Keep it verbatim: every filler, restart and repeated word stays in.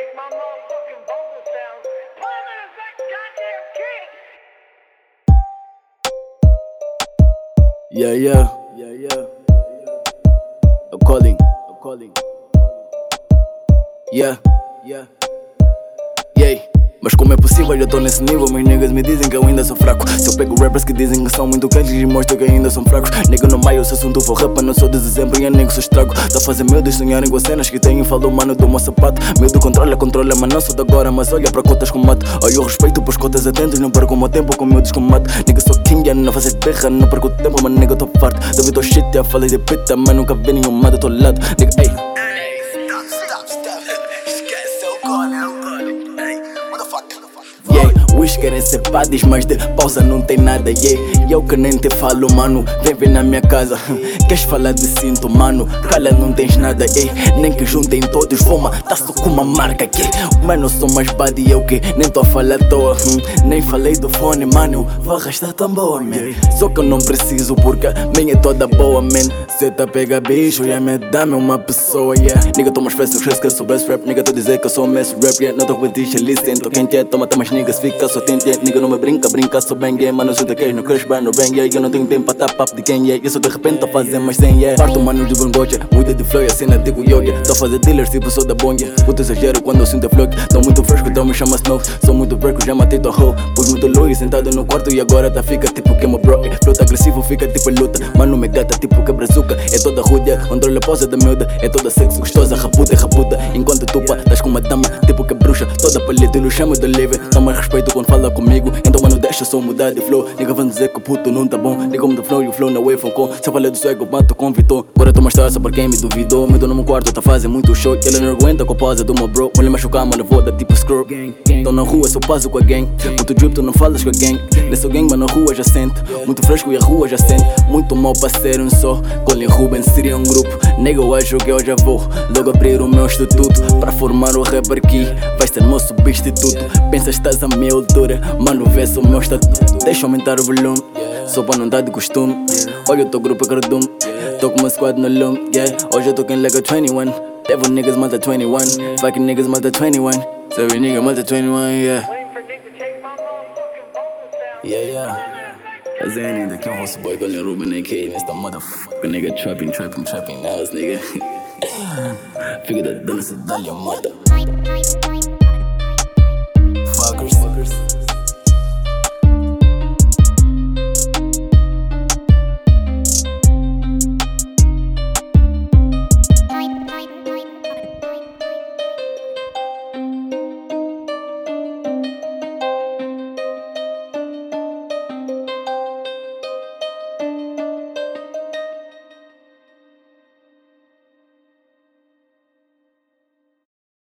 take my motherfucking vocal sounds, put them in that goddamn kit. Yeah, yeah, yeah, yeah. I'm calling, I'm calling. Yeah, yeah, yeah. Mas como é possível, eu tô nesse nível. Meus niggas me dizem que eu ainda sou fraco. Se eu pego rappers que dizem que são muito quentes e mostro que ainda são fracos. Nigga no maio, se assunto for rapa, não sou de dezembro e eu nego sou estrago. Tá a fazer medo de sonharem com cenas que tenho. Falou mano do meu sapato. Medo controla, controla, mas não sou de agora. Mas olha pra cotas com mato. Olha eu respeito pros cotas atentos. Não perco o meu tempo com miúdos com mato. Nigga sou king, yeah, não fazer berra. Não perco tempo, mas nigga tô farto. David tô shit, yeah, falei de pita, mas nunca vi nenhuma do teu lado. Nigga, ey. Os querem ser padres, mas de pausa não tem nada, yeah. E eu que nem te falo, mano, vem ver na minha casa. Queres falar de cinto, mano, cala, não tens nada, yeah. Nem que juntem todos, vou matar só com uma marca, yeah. Mano, eu sou mais bad e eu que nem tô a falar à toa, hum. Nem falei do fone, mano, vou arrastar tão boa, man. Só que eu não preciso porque a minha é toda boa, man. Cê tá pega bicho, yeah, me dá-me uma pessoa, yeah. Nigga, tô mais fácil, esquece que eu sou best rap. Nigga, tô dizer que eu sou mess rap, yeah. Não tô com dish, listen, tô quente, yeah. Toma, toma, niggas, fica só tente, yeah. Nigga, não me brinca, brinca, sou bem, yeah. Mano, eu sou daqueles, no crush, bar, no bang, yeah. Eu não tenho tempo pra tapar de quem, yeah. Eu sou de repente, tô fazendo mais sem, yeah. Parto, mano, de Bongoja, muita de flow, e a cena digo yo, yeah. Tô a fazer dealers, tipo, sou da bonga. Puto exagero quando eu sinto a flow. Tô muito fresco, então me chama Snow. Sou muito breco, já matei tua hoe. Pus muito low sentado no quarto e agora tá fica tipo que é meu bro. Flow tá agressivo, fica tipo luta. Mano, me gata, tipo que brazuca. É toda rude, controla a pose da miúda. É toda sexo, gostosa, rapuda, rapuda. Enquanto tu pá, estás com uma dama, tipo que bruxa. Toda paleta, eu chamo de livre. Dá mais respeito quando fala comigo. Então, mano, deixa só mudar de flow. Nigga, vão dizer que o puto não tá bom. Liga-me do flow e o flow na wave com. Se eu falei do swag, eu bato com Vitor. Agora tô mais taça por quem me duvidou. Me dou no meu quarto, tá fazendo muito show. E ele não aguenta com a pose do meu bro. Vou-lhe machucar, mano, vou dar tipo screw. Tô na rua, só passo com a gang. Muito drip, tu não falas com a gang. Nesse gang, mas na rua já sente. Muito fresco e a rua já sente. Muito mal pra ser um só. Colin Ruben seria um grupo. Nega, eu acho que eu já vou logo abrir o meu instituto pra formar o rapper aqui. Vai ser meu substituto. Pensas que estás a minha altura, mano, vê só o meu estatuto. Deixa aumentar o volume, só pra não dar de costume. Olha o teu grupo é cardume. Tô com uma squad no lume, yeah. Hoje eu tô quem lega twenty one. Devil niggas mata twenty one. Fucking niggas mata twenty one. Every nigga mata twenty one, yeah. Waiting for Dick to take my motherfucking vocal sounds. Yeah, yeah. As any the king host boy Colin Ruben, aka Mister Motherfucker nigga trapping, trapping, trapping ass nigga. Figure that dance is done your mother.